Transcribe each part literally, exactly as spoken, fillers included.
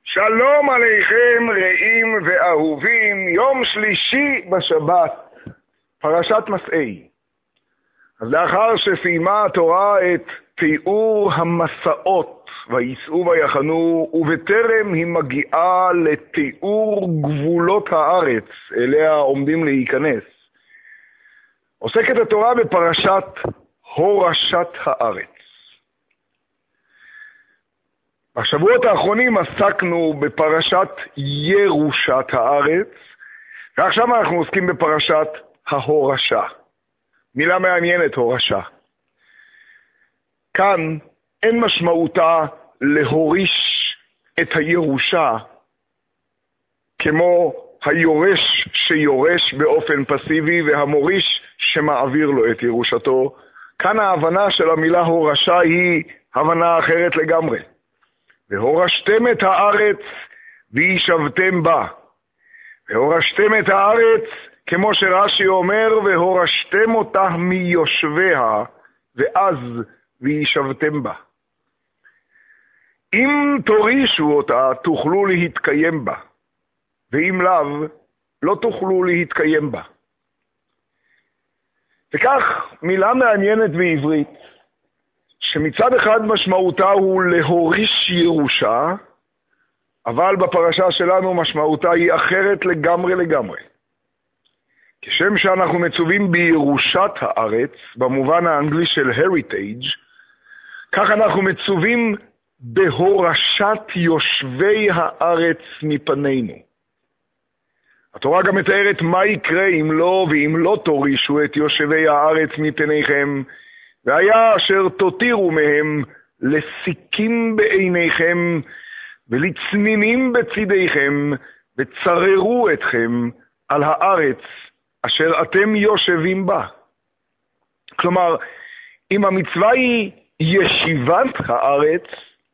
שלום עליכם רעים ואהובים, יום שלישי בשבת, פרשת מסעי. אז לאחר שסיימה התורה את תיאור המסעות ויסעו ויחנו, ובטרם היא מגיעה לתיאור גבולות הארץ אליה עומדים להיכנס, עוסקת התורה בפרשת הורשת הארץ. בשבועות האחרונים עסקנו בפרשת ירושת הארץ, ועכשיו אנחנו עוסקים בפרשת ההורשה. מילה מעניינת, הורשה. כאן אין משמעותה להוריש את הירושה כמו היורש שיורש באופן פסיבי והמוריש שמעביר לו את ירושתו. כאן ההבנה של המילה הורשה היא הבנה אחרת לגמרי. והורשתם את הארץ וישבתם בה. והורשתם את הארץ, כמו שרש"י אומר, והורשתם אותה מיושביה, ואז וישבתם בה. אם תורישו אותה, תוכלו להתקיים בה, ואם לאו, לא תוכלו להתקיים בה. וכך מילה מעניינת בעברית, שמצד אחד משמעותה הוא להוריש ירושה, אבל בפרשה שלנו משמעותה היא אחרת לגמרי לגמרי. כשם שאנחנו מצווים בירושת הארץ, במובן האנגלי של heritage, כך אנחנו מצווים בהורשת יושבי הארץ מפנינו. התורה גם מתארת מה יקרה אם לא ואם לא תורישו את יושבי הארץ מפניכם, והיה אשר תותירו מהם לסיכים בעיניכם ולצנינים בצדיכם, וצררו אתכם על הארץ אשר אתם יושבים בה. כלומר, אם המצווה היא ישיבת הארץ,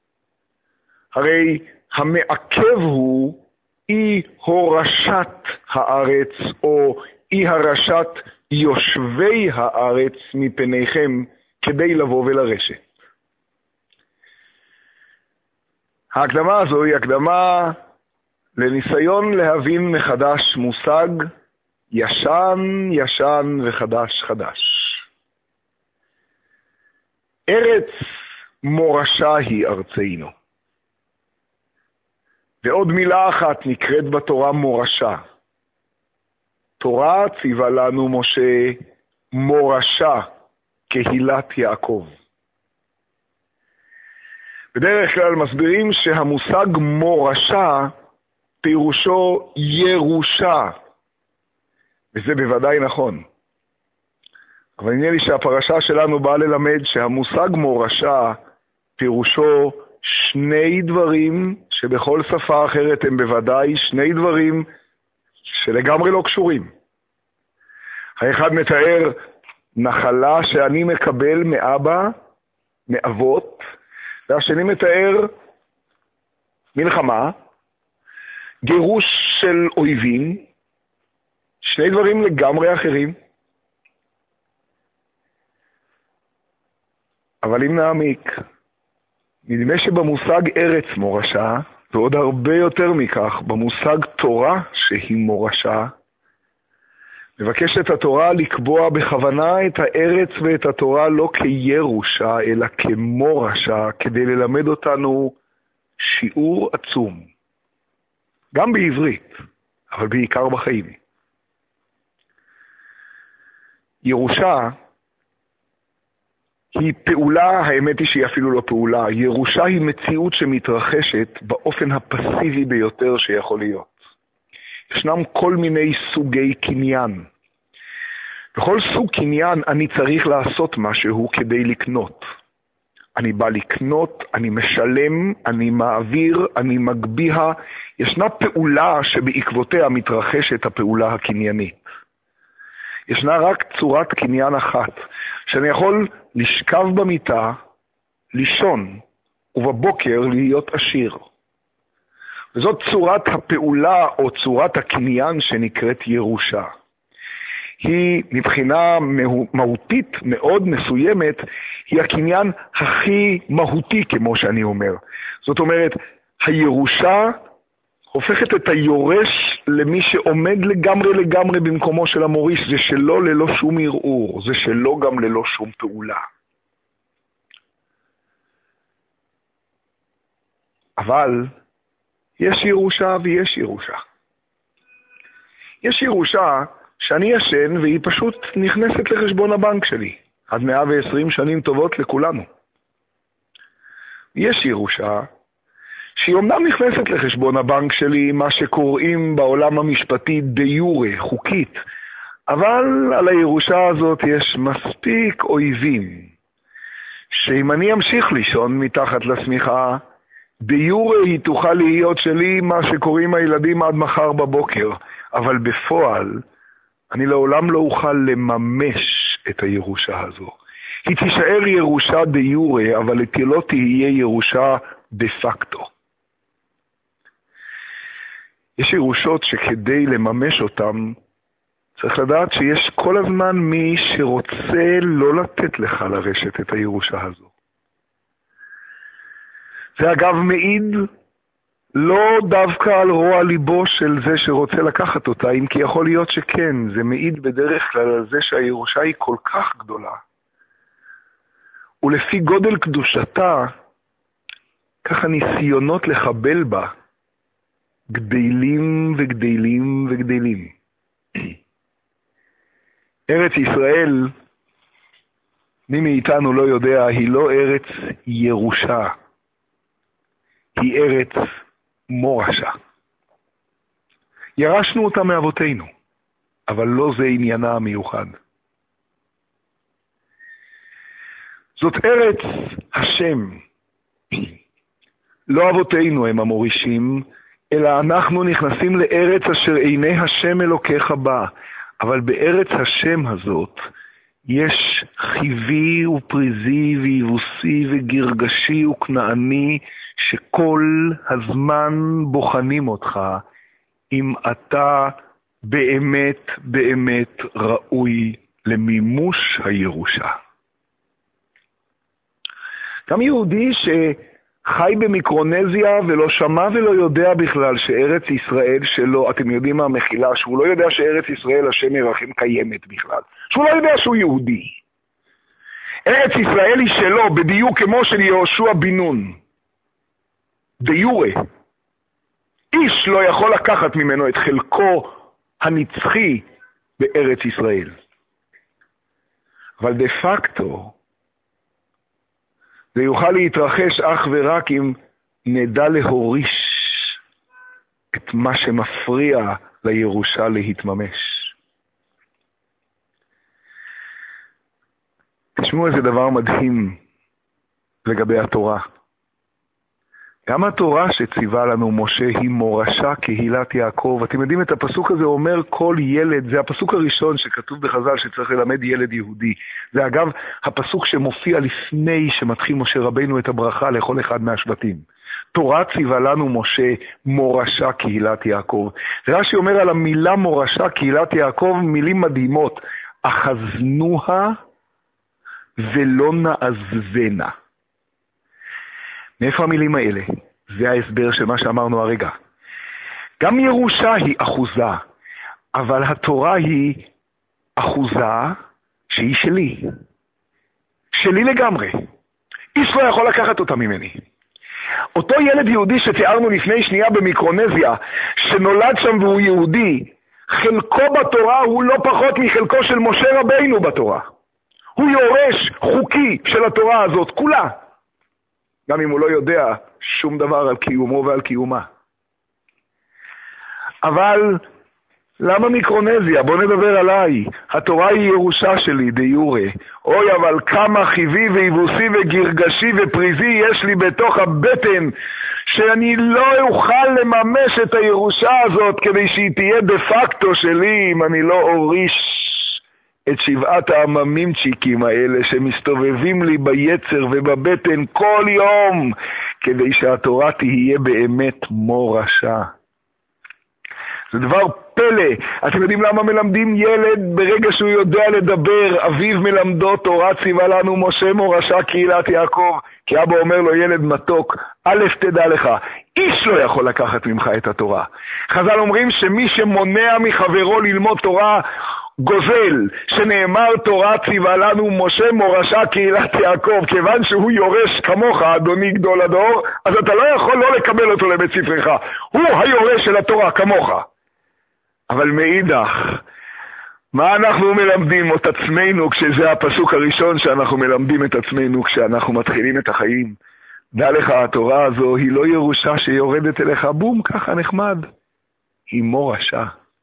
הרי המעכב הוא אי הורשת הארץ, או אי הרשת יושבי הארץ מפניכם, כדי לבוא ולרשת. ההקדמה הזו היא הקדמה לניסיון להבין מחדש מושג ישן ישן וחדש חדש. ארץ מורשה היא ארצנו. ועוד מילה אחת נקראת בתורה מורשה. תורה ציווה לנו משה מורשה, קהילת יעקב. בדרך כלל מסבירים שהמושג מורשה פירושו ירושה, וזה בוודאי נכון. אבל נראה לי שהפרשה שלנו באה ללמד שהמושג מורשה פירושו שני דברים שבכל שפה אחרת הם בוודאי שני דברים שלגמרי לא קשורים. האחד מתאר נחלה שאני מקבל מאבא, מאבות, והשני מתאר מלחמה, גירוש של אויבים, שני דברים לגמרי אחרים. אבל אם נעמיק, נדמה שבמושג ארץ מורשה, ועוד הרבה יותר מכך, במושג תורה שהיא מורשה, מבקשת התורה לקבוע בכוונה את הארץ ואת התורה לא כירושה, אלא כמורשה, כדי ללמד אותנו שיעור עצום. גם בעברית, אבל בעיקר בחיים. ירושה היא פעולה, האמת היא שהיא אפילו לא פעולה. ירושה היא מציאות שמתרחשת באופן הפסיבי ביותר שיכול להיות. ישנם כל מיני סוגי קניין. בכל סוג קניין אני צריך לעשות משהו כדי לקנות. אני בא לקנות, אני משלם, אני מעביר, אני מגביה. ישנה פעולה שבעקבותיה מתרחשת הפעולה הקניינית. ישנה רק צורת קניין אחת, שאני יכול לשכב במיטה, לישון, ובבוקר להיות עשיר. וזאת צורת הפעולה או צורת הקניין שנקראת ירושה. היא מבחינה מהותית מאוד מסוימת, היא הקניין הכי מהותי כמו שאני אומר. זאת אומרת, הירושה הופכת את היורש למי שעומד לגמרי לגמרי במקומו של המוריש. זה שלו ללא שום ערעור, זה שלו גם ללא שום פעולה. אבל יש ירושה ויש ירושה. יש ירושה שאני ישן והיא פשוט נכנסת לחשבון הבנק שלי. עד מאה ועשרים שנים טובות לכולנו. יש ירושה שהיא אומנם נכנסת לחשבון הבנק שלי, מה שקוראים בעולם המשפטי דה יורה, חוקית, אבל על הירושה הזאת יש מספיק אויבים, שאם אני אמשיך לישון מתחת לשמיכה, דה יורה היא תוכל להיות שלי, מה שקוראים הילדים עד מחר בבוקר, אבל בפועל אני לעולם לא אוכל לממש את הירושה הזו. היא תישאר ירושה דה יורה, אבל לא תהיה ירושה דה פקטו. יש ירושות שכדי לממש אותם, צריך לדעת שיש כל הזמן מי שרוצה לא לתת לך לרשת את הירושה הזו. זה אגב מעיד לא דווקא על רוע ליבו של זה שרוצה לקחת אותה, אם כי יכול להיות שכן, זה מעיד בדרך כלל על זה שהירושה היא כל כך גדולה. ולפי גודל קדושתה, ככה ניסיונות לחבל בה, גדלים וגדלים וגדלים. ארץ ישראל, מי מאיתנו לא יודע, היא לא ארץ ירושה, היא ארץ מורשה. ירשנו אותה מאבותינו, אבל לא זה עניינה המיוחד. זאת ארץ השם. לא אבותינו הם המורישים, אלא אנחנו נכנסים לארץ אשר עיני השם אלוקיך בה. אבל בארץ השם הזאת יש חיבי ופריזי ויבוסי וגרגשי וכנעני, שכל הזמן בוחנים אותך אם אתה באמת באמת ראוי למימוש הירושה. גם יהודי שחי במיקרונזיה ולא שמע ולא יודע בכלל שארץ ישראל שלו, אתם יודעים מה המחילה, שהוא לא יודע שארץ ישראל השם ירחם קיימת בכלל, שהוא לא יודע שהוא יהודי. ארץ ישראל היא שלו בדיוק כמו של יהושע בן נון, דה יורה. איש לא יכול לקחת ממנו את חלקו הנצחי בארץ ישראל. אבל דה פקטו זה יוכל להתרחש אך ורק אם נדע להוריש את מה שמפריע לירושה להתממש. תשמעו איזה דבר מדהים לגבי התורה. גם התורה שציווה לנו משה היא מורשה קהילת יעקב. אתם יודעים את הפסוק הזה אומר כל ילד, זה הפסוק הראשון שכתוב בחז"ל שצריך ללמד ילד יהודי. זה אגב הפסוק שמופיע לפני שמתחיל משה רבינו את הברכה לכל אחד מהשבטים. תורה ציווה לנו משה מורשה קהילת יעקב. רש"י אומר על המילה מורשה קהילת יעקב מילים מדהימות. אחזנוה ולא נעזבנה. מאיפה המילים האלה? זה ההסבר של מה שאמרנו הרגע. גם ירושה היא אחוזה, אבל התורה היא אחוזה שהיא שלי. שלי לגמרי. איש לא יכול לקחת אותה ממני. אותו ילד יהודי שתיארנו לפני שנייה במיקרונזיה, שנולד שם והוא יהודי, חלקו בתורה הוא לא פחות מחלקו של משה רבינו בתורה. הוא יורש חוקי של התורה הזאת, כולה. גם אם הוא לא יודע שום דבר על קיומו ועל קיומה. אבל למה מיקרונזיה? בוא נדבר עליי. התורה היא ירושה שלי, דה יורה. אוי, אבל כמה חיבי ויבוסי וגרגשי ופריזי יש לי בתוך הבטן, שאני לא אוכל לממש את הירושה הזאת כדי שהיא תהיה דה פקטו שלי, אם אני לא אוריש את שבעת העממימצ'יקים האלה שמסתובבים לי ביצר ובבטן כל יום, כדי שהתורה תהיה באמת מורשה. זה דבר פלא. אתם יודעים למה מלמדים ילד ברגע שהוא יודע לדבר? אביו מלמדו תורה ציווה לנו משה מורשה קהילת יעקב. כי אבא אומר לו, ילד מתוק, א' תדע לך, איש לא יכול לקחת ממך את התורה. חז"ל אומרים שמי שמונע מחברו ללמוד תורה גוזל, שנאמר תורה ציווה לנו משה מורשה קהילת יעקב. כיוון שהוא יורש כמוך, אדוני גדול הדור, אז אתה לא יכול לא לקבל אותו לבית ספרך. הוא היורש של התורה כמוך. אבל מאידך, מה אנחנו מלמדים את עצמנו, כשזה הפסוק הראשון שאנחנו מלמדים את עצמנו כשאנחנו מתחילים את החיים? דע לך, התורה הזו היא לא ירושה שיורדת אליך בום ככה נחמד, היא מורשה.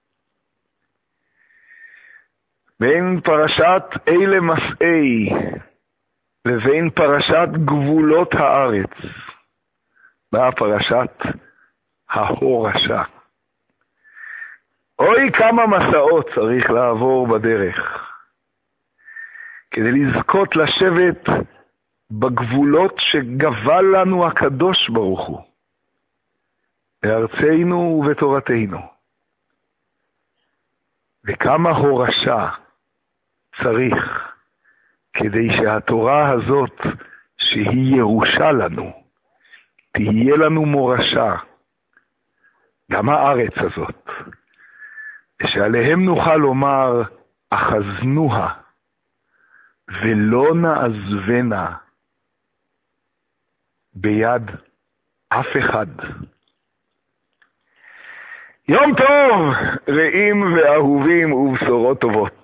בין פרשת אלה מסעי לבין פרשת גבולות הארץ באה פרשת ההורשה. אוי כמה מסעות צריך לעבור בדרך כדי לזכות לשבת בגבולות שגבל לנו הקדוש ברוך הוא בארצנו ובתורתנו. וכמה הורשה צריך כדי שהתורה הזאת שהיא ירושה לנו תהיה לנו מורשה, גם הארץ הזאת, ושעליהם נוכל לומר אחזנוה ולא נעזבנה ביד אף אחד. יום טוב רעים ואהובים ובשורות טובות.